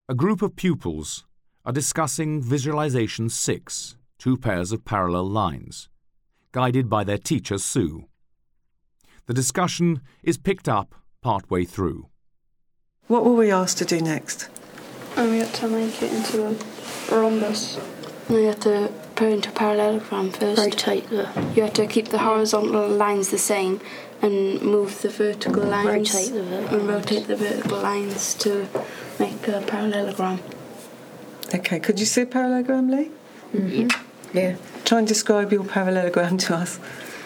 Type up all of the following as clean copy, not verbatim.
A group of pupils are discussing Visualization 6, 2 pairs of parallel lines, guided by their teacher Sue. The discussion is picked up partway through. What were we asked to do next? We had to make it into a rhombus. We had to put it into a parallelogram first. You had to keep the horizontal lines the same and move the vertical lines. Rotate the vertical lines to make a parallelogram. Okay, could you see a parallelogram, Lee? Mm-hmm. Yeah. Try and describe your parallelogram to us.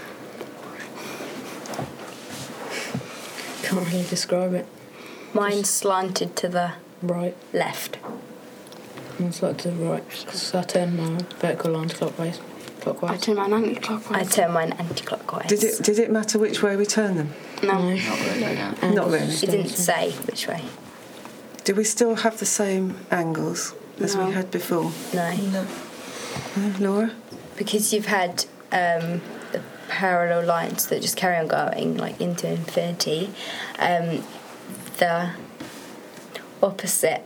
Can't really describe it. Mine's slanted to the Right. left. Mine's like to the right, because I turn my vertical lines clockwise. I turn mine anti-clockwise. I turn mine anti-clockwise. Did it matter which way we turn them? No. No. Not really, no. Not really. It didn't say which way. Do we still have the same angles as we had before? No. Laura? Because you've had the parallel lines that just carry on going, like into infinity, the opposite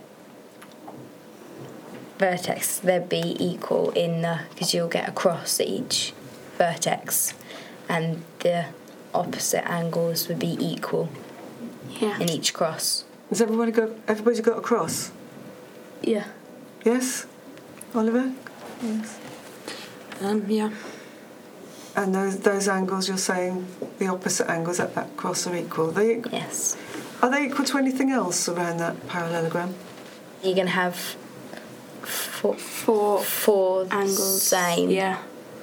vertex, they'd be equal because you'll get across each vertex, and the opposite angles would be equal in each cross. Has everybody got a cross? Yeah. Yes? Oliver? Yes. Yeah. And those angles, you're saying the opposite angles at that cross are equal. Yes. Are they equal to anything else around that parallelogram? You're going to have four angles. Same. Yeah.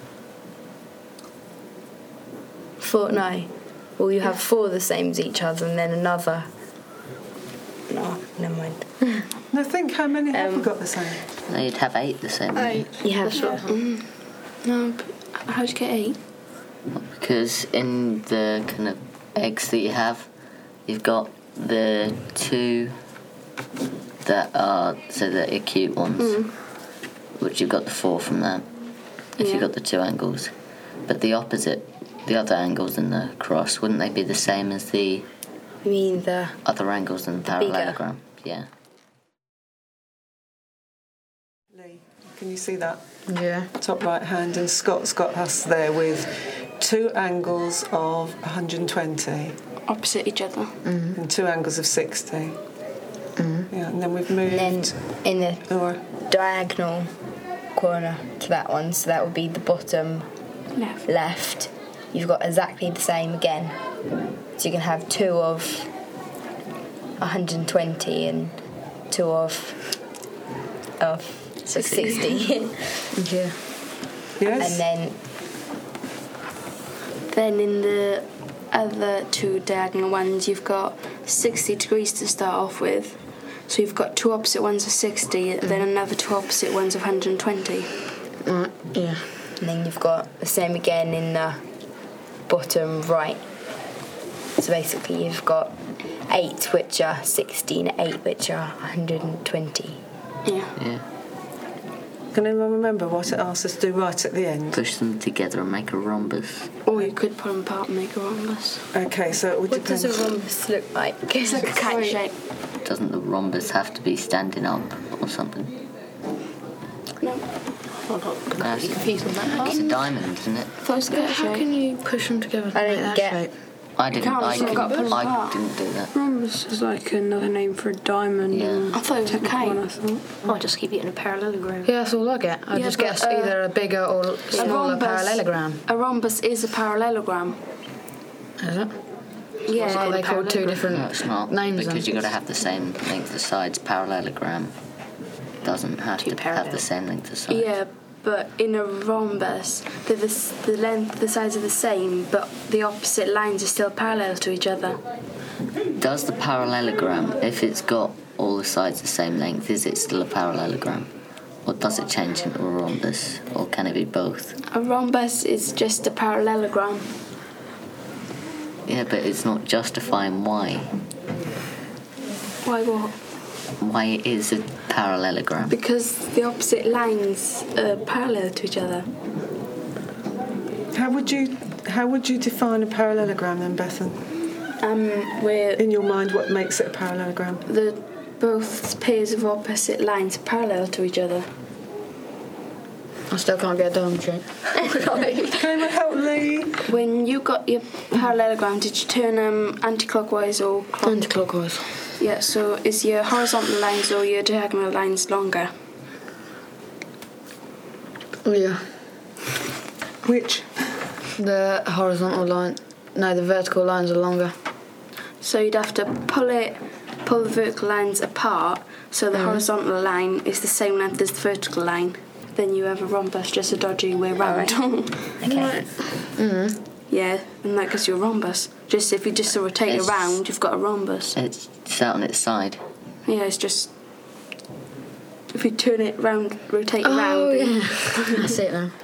Well, you have four the same as each other, and then another. No, never mind. No, think how many have we got the same? No, you'd have 8 the same. You have No, but how'd you get 8? Because in the kind of eggs that you have, you've got the 2 that are the acute ones, which you've got the 4 from that. If you've got the 2 angles, but the opposite, the other angles in the cross, wouldn't they be the same as the? You mean the other angles in the parallelogram? Yeah. Lee, can you see that? Yeah. Top right hand, and Scott's got us there with 2 angles of 120 Opposite each other. and 2 angles of 60. Yeah, and then we've moved. And then in the diagonal corner to that one, so that would be the bottom left. You've got exactly the same again. So you can have 2 of 120 and 2 of 60. Yeah. Yes. And Then in the other 2 diagonal ones, you've got 60 degrees to start off with. So you've got 2 opposite ones of 60, then another 2 opposite ones of 120. Yeah. and then you've got the same again in the bottom right. So basically you've got 8 which are 60 and 8 which are 120. Yeah. Can anyone remember what it asked us to do right at the end? Push them together and make a rhombus. Or you could pull them apart and make a rhombus. Okay, so it would What depend. does a rhombus look like? It's like a cat shape. Doesn't the rhombus have to be standing up or something? No. That's confused on that. It's a diamond, isn't it? So it's cat How shape. can you push them together to I make don't that get- shape? I didn't. can't, I, you've got to put them I apart. didn't do that. Rhombus is like another name for a diamond. Yeah. and I thought it was a technical one, I kite. thought. I'll just keep it in a parallelogram. Yeah, that's all I get. I Yeah, just but, get either a bigger or smaller parallelogram. A rhombus is a parallelogram. Is it? Yeah. Are they called two different No, it's not. names? Because then? you've got to have the same length of sides. Parallelogram doesn't have Two to parallel. have the same length of sides. Yeah, but in a rhombus, the length, the sides are the same, but the opposite lines are still parallel to each other. Does the parallelogram, if it's got all the sides the same length, is it still a parallelogram? Or does it change into a rhombus? Or can it be both? A rhombus is just a parallelogram. Yeah, but it's not justifying why. Why what? Why it is a parallelogram. Because the opposite lines are parallel to each other. How would you define a parallelogram then, Bethan? Where In your mind, what makes it a parallelogram? the both pairs of opposite lines parallel to each other. I still can't get a diamond shape. Can I help Lee? When you got your parallelogram, did you turn them anti-clockwise or Anti-clockwise. Yeah, so is your horizontal lines or your diagonal lines longer? Yeah. Which? The horizontal line. No, the vertical lines are longer. So you'd have to pull the vertical lines apart so the horizontal line is the same length as the vertical line. Then you have a rhombus, just a dodgy way round. Okay. Yeah, and that gives you a rhombus. Just if you just rotate it around, you've got a rhombus. It's sat on its side. Yeah, it's just if you turn it round, rotate it round. Oh, yeah. I see it now.